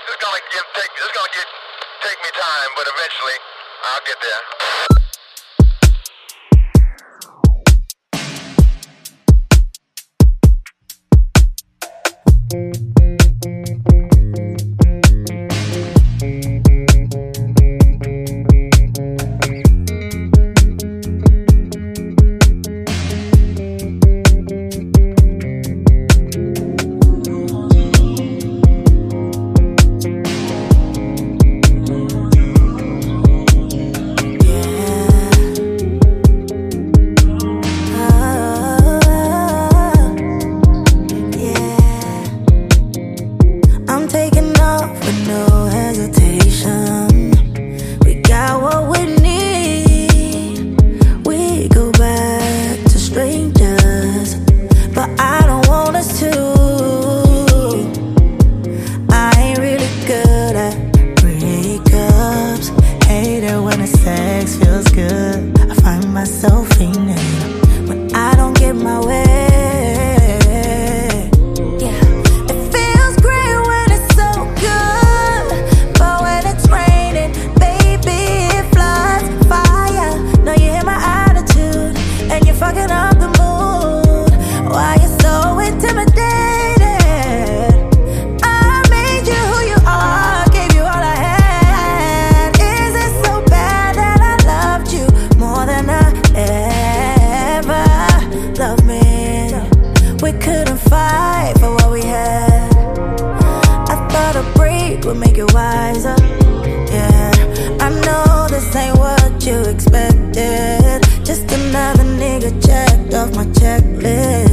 It's gonna take me time, but eventually I'll get there. Sex feels good. I find myself fiending when I don't get my way. Yeah, it feels great when it's so good, but when it's raining, baby, it floods fire. Now you hear my attitude, and you're fucking up the mood. Why you so intimidated? I made you who you are, gave you all I had. Is it so bad that I loved you more than I ever loved me? We couldn't fight for what we had. I thought a break would make you wiser. Yeah, I know this ain't what you expected. Just another nigga checked off my checklist.